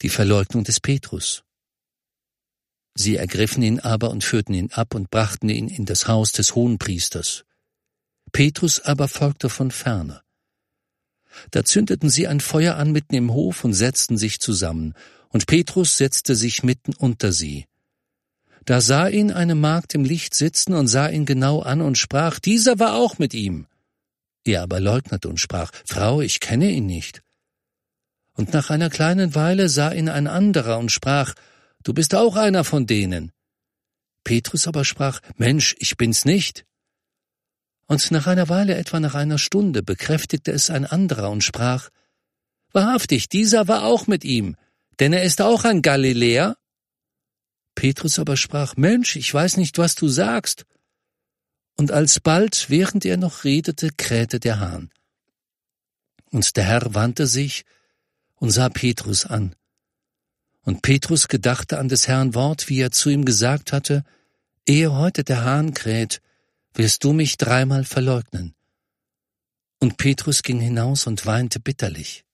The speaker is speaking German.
die Verleugnung des Petrus. Sie ergriffen ihn aber und führten ihn ab und brachten ihn in das Haus des Hohenpriesters. Petrus aber folgte von ferne. Da zündeten sie ein Feuer an mitten im Hof und setzten sich zusammen, und Petrus setzte sich mitten unter sie. Da sah ihn eine Magd im Licht sitzen und sah ihn genau an und sprach, dieser war auch mit ihm. Er aber leugnete und sprach, Frau, ich kenne ihn nicht. Und nach einer kleinen Weile sah ihn ein anderer und sprach, du bist auch einer von denen. Petrus aber sprach, Mensch, ich bin's nicht. Und nach einer Weile, etwa nach einer Stunde, bekräftigte es ein anderer und sprach, wahrhaftig, dieser war auch mit ihm, denn er ist auch ein Galiläer. Petrus aber sprach, Mensch, ich weiß nicht, was du sagst. Und alsbald, während er noch redete, krähte der Hahn. Und der Herr wandte sich und sah Petrus an. Und Petrus gedachte an des Herrn Wort, wie er zu ihm gesagt hatte, ehe heute der Hahn kräht, wirst du mich 3-mal verleugnen. Und Petrus ging hinaus und weinte bitterlich.